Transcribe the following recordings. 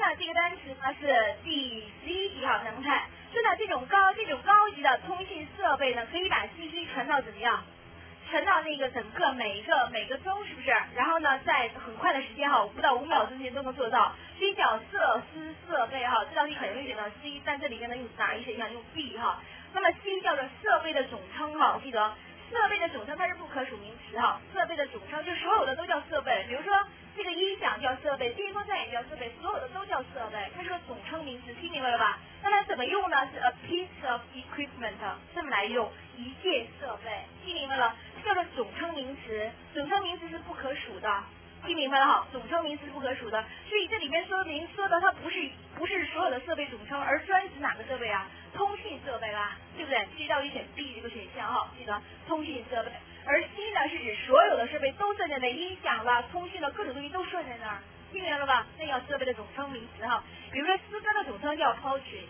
这个单词呢是第11题哈，咱们看，说到这种高级的通信设备呢，可以把信息传到怎么样？传到那个整个每个州，是不是？然后呢，在很快的时间哈，不到5秒钟之间都能做到。所以叫设备哈，这道题很容易选到 C， 但这里面呢用哪一选项？用 B 哈。那么 C 叫做设备的总称哈，记得设备的总称它是不可数名词哈，设备的总称就所有的都叫设备，比如说这个音响叫设备，电风扇也叫设备，所有的都叫设备，它是个总称名词，听明白了吧？那它怎么用呢？是 a piece of equipment， 这么来用，一件设备，听明白了？叫做总称名词，总称名词是不可数的，听明白了哈？总称名词是不可数的，所以这里面说的它不是所有的设备总称，而专指哪个设备啊？通信设备啦，对不对？所以到底选 B 这个选项哈，记得通信设备。而 C 呢是指所有的设备都设在那，音响啦、通讯的各种东西都设在那儿，听明白了吧？那叫设备的总称名词哈。比如说诗歌的总称叫 poetry。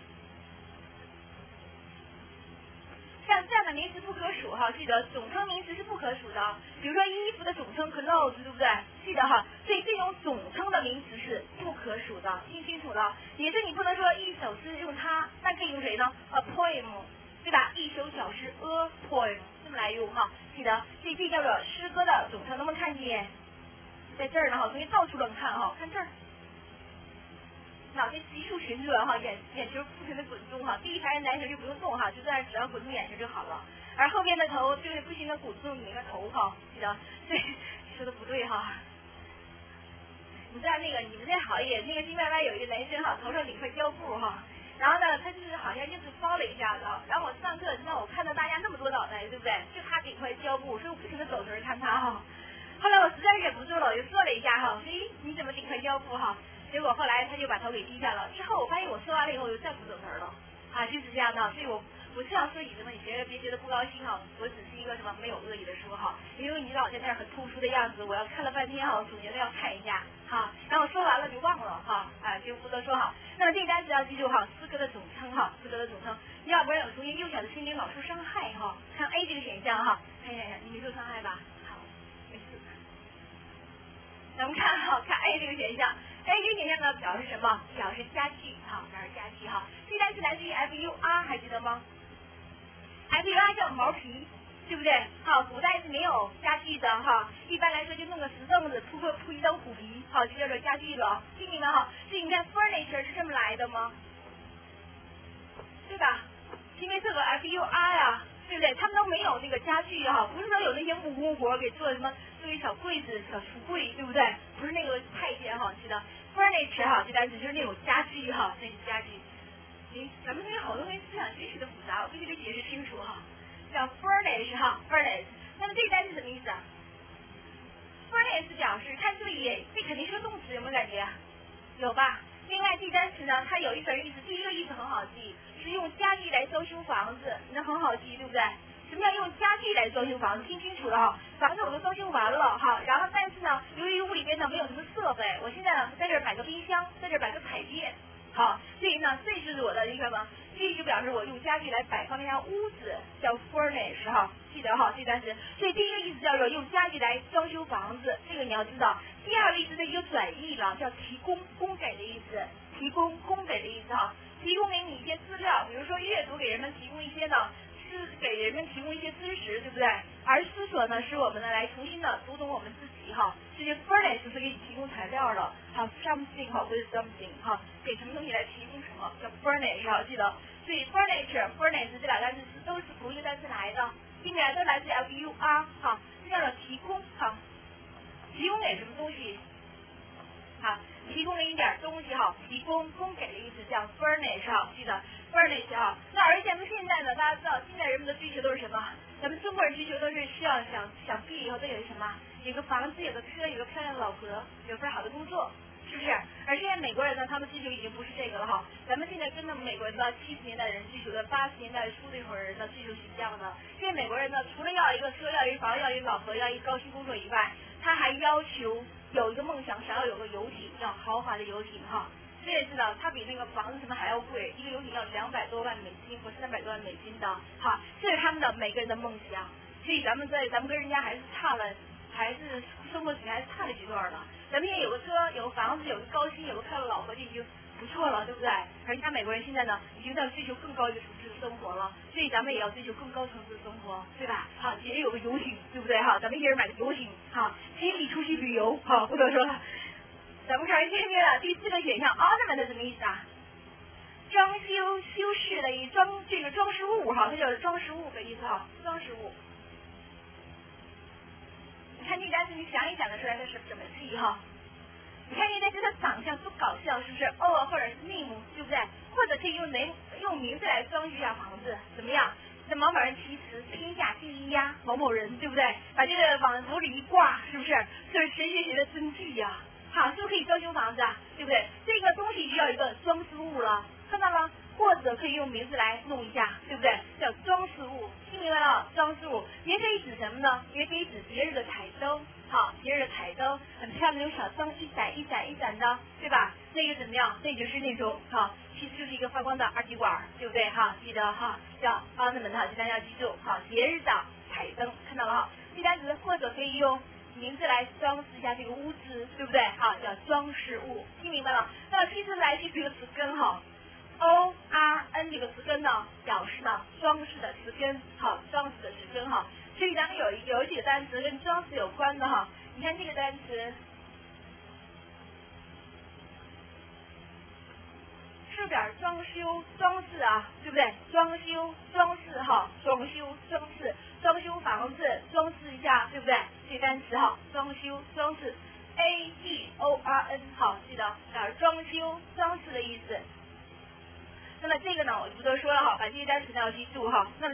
像这样的名词不可数哈，记得总称名词是不可数的。比如说衣服的总称 clothes， 对不对？记得哈，所以这种总称的名词是不可数的，听清楚了。也是你不能说一首诗用它，那可以用谁呢 ？a poem， 对吧？一首小诗 a poem， 这么来用哈，记得。所以这叫做诗歌的总称，能不能看见？在这儿呢哈，同学到处乱看哈，看这儿。脑袋急速旋转哈，眼球不停的滚动哈，第一排的男生就不用动哈，就在那只要滚动眼球就好了，而后边的头就是不停的鼓动你那个头哈，记得，对，说的不对哈。你知道那个你们那好一点，那个新外外有一个男生哈，头上顶块胶布哈，然后呢他就是好像就是包了一下子，然后我上课那我看到大家那么多脑袋，对不对？就他顶块胶布，所以我不停的走神看他哈。后来我实在忍不住了，我就说了一下哈，你怎么顶块胶布哈？结果后来他就把头给低下了，之后我发现我说完了以后我就再不走神了，啊，就是这样的，所以我这样说椅子嘛，你别觉得不高兴哈，我只是一个什么没有恶意的说哈，因为你老在那儿很突出的样子，我要看了半天哈，我总觉得要看一下哈，然后说完了就忘了哈，就不多说哈。那么这个单词要记住哈，诗歌的总称哈，诗歌的总称，要不然有同学幼小的心灵老受伤害哈。看 A 这个选项哈，看一下你没受伤害吧？好，没事。咱们看哈，看 A 这个选项。A 这个选项呢表示什么？表示家具哈，表示家具哈。这单词来自于 FUR， 还记得吗 ？FUR 叫毛皮，对不对？好，古代是没有家具的哈，一般来说就弄个石凳子，铺一张虎皮，好，就叫做家具了。听明白哈？所以你看 furniture 是这么来的吗？对吧？因为这个 FUR 呀，对不对？他们都没有那个家具哈，不是说有那些木工活给做什么，做一小柜子、小橱柜，对不对？不是那个太监哈，记得 furniture 哈，这单词就是那种家具哈，那种家具。咱们这好多人思想学习的复杂，我必须得解释清楚哈。叫 furnish 哈 ，furnish。那么这个单词什么意思啊 ？furnish 表示，看这里，这肯定是个动词，有没有感觉？有吧？另外，这单词呢，它有一层意思，第一个意思很好记，是用家具来装修房子，那很好记，对不对？什么叫用家具来装修房子？听清楚了哈，房子我都装修完了哈，然后但是呢，由于屋里边呢没有什么设备，我现在呢在这儿摆个冰箱，在这儿摆个彩电，好，所以呢，这就是我的一个什么？这就表示我用家具来摆放一下屋子，叫 furnish 哈，记得哈这单词。所以第一个意思叫做用家具来装修房子，这个你要知道。第二个意思呢就转译了，叫提供供给的意思，提供供给的意思哈，提供给你一些资料，比如说阅读给人们提供一些呢。给人们提供一些知识，对不对？而思索呢，使我们呢来重新的读懂我们自己哈。这些 furnish 是给你提供材料的，好 something 好 with something 哈，给什么东西来提供什么，叫 furnish 哈，记得。所以 furnish 这俩单词都是同一个单词来的，并且都来自 FUR 哈，这叫做提供哈，提供给什么东西？好，提供了一点东西哈，提供供给的意思叫 furnish 哈，记得 furnish 哈。那而咱们现在呢，大家知道现在人们的追求都是什么？咱们中国人追求都是需要想毕业以后都有什么？有个房子，有个车，有个漂亮的老婆，有份好的工作，是不是？而现在美国人呢，他们追求已经不是这个了哈。咱们现在跟着美国人的70年代人追求的80年代初那会儿人的追求是一样的。现在美国人呢，除了要一个车，要一房，要一老婆，要一高薪工作以外，他还要求有一个梦想，想要有个游艇，要豪华的游艇哈。这也知道，它比那个房子什么还要贵，一个游艇要200多万美金或300多万美金的，哈，这是他们的每个人的梦想。所以咱们跟人家还是差还是生活水平还是差了几段了。咱们也有个车，有个房子，有个高薪，有个漂亮老婆，就已经不错了，对不对？而且美国人现在呢，已经在追求更高一个层次的生活了，所以咱们也要追求更高层次的生活，对吧？好，也有个游艇，对不对？哈，咱们一人买个游艇，哈，集体出去旅游，好，不多说了。咱们看下面的第4个选项 ，ornament 什么意思啊？装修、修饰的这个装饰物哈，它叫装饰物的意思哈，装饰物。你看这个单词，你想一想得出来它是什么意哈？你看这个单词，它长相多搞笑，是不是？或者是 name， 对不对？或者可以用名字来装饰一下房子，怎么样？这某某人其实天下第一呀，某某人，对不对？把这个往屋里一挂，是不是？这是谁谁的真迹呀？好，是不是可以装修房子啊？对不对？这个东西就要一个装饰物了，看到吗？或者可以用名字来弄一下，对不对？叫装饰物，听明白了？装饰物也可以指什么呢？也可以指节日的彩灯，好，节日的彩灯很漂亮，有小灯一闪一闪一闪的，对吧？那个怎么样？那就是那种好，其实就是一个发光的二极管，对不对？哈，记得哈，叫ornament哈，大家要记住，好，节日的彩灯，看到了哈？这单词或者可以用名字来装饰一下这个屋子，对不对？好，叫装饰物，听明白了？那其实来自这个词根哈。ORN 这个词根呢，表示呢装饰的词根，好，装饰的词根哈。所以咱们有几个单词跟装饰有关的哈。你看这个单词，是点装修、装饰啊，对不对？装修、装饰哈，装修、装饰，装修房子，装饰一下，对不对？这个单词哈，装修、装饰 ，ADORN 好，记得点装修、装饰的意思。那么这个呢，我就不多说了哈，把这些单词呢要记住哈。那么